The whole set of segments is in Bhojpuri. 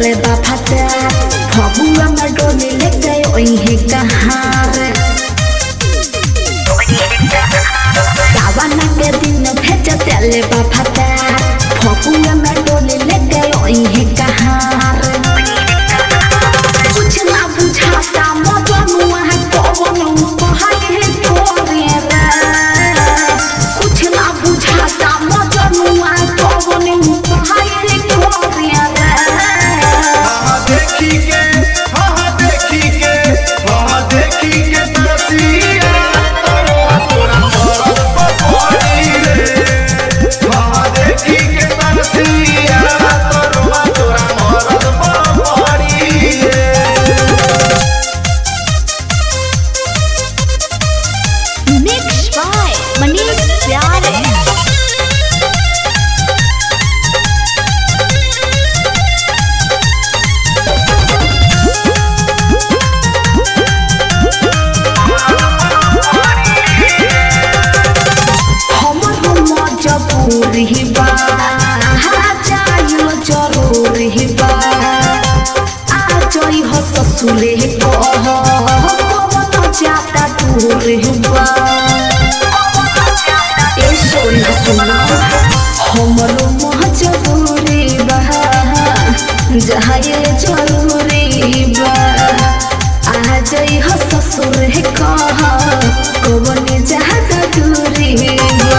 तेले बाफाता फगुआ में डोली ले गए ओहे कहाँ रे गावाना के दिन भेज तेले बाफाता फगुआ में डोली ले गए ओहे कहाँ रे कुछ ना बुझाता मजनुआ कौन कहाई है तोरे रे कुछ ना बुझाता मजनुआ कौन कहाई है तोरे रे देखी के तरसिया तोरा मरद पपड़ी रे देखी के तरसिया तोरा मरद पपड़ी रे मिक्स बाय मनीष प्यारे जरूरी बा चाहिए जरूरी बा आ जाई हो ससुरे कह कौन जाता दूर बा ए सोना सुना हमरो मोह जरूरी बा जाए जरूरी बा आ जाई हो ससुरे कह कौन जाता दूर बा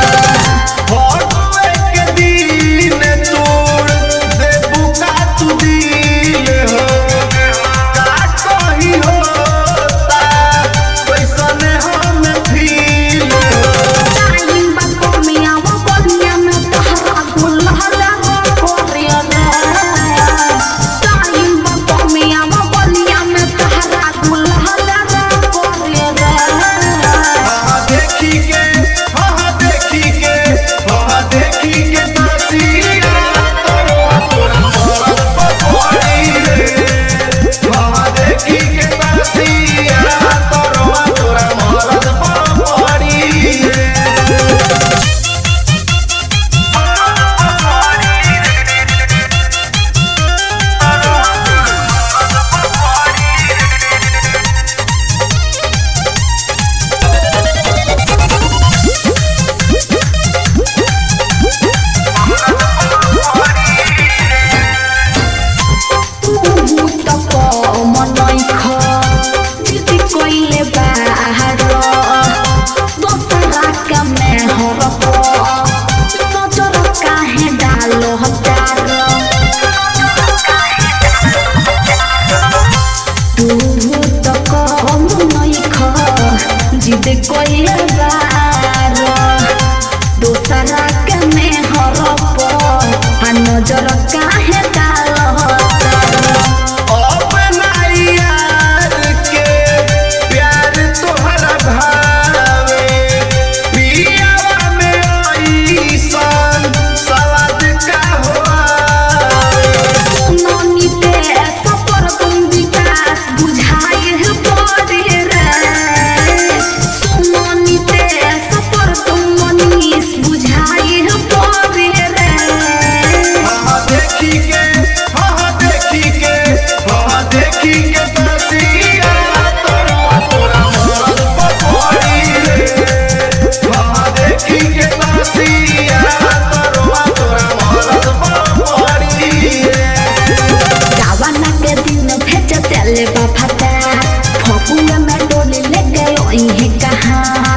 जिद कोई बार दोसरा के में हरप आ नजर काहे डालता अपना यार के प्यार तोहरा भावे पियावा में ऐसन सवाद का होवे सुननी ते सफर तुम विकास बुझाई है बड़ी रे सुननी ते सफर तुम मनीष बुझाई है बड़ी रे देखी के तरसिया तोरा मरद पपड़ी रे देखी के तरसिया तोरा मरद पपड़ी रे गावाना के दिन भेज तेले बाफाता फगुआ में डोली ले गए ओहे कहाँ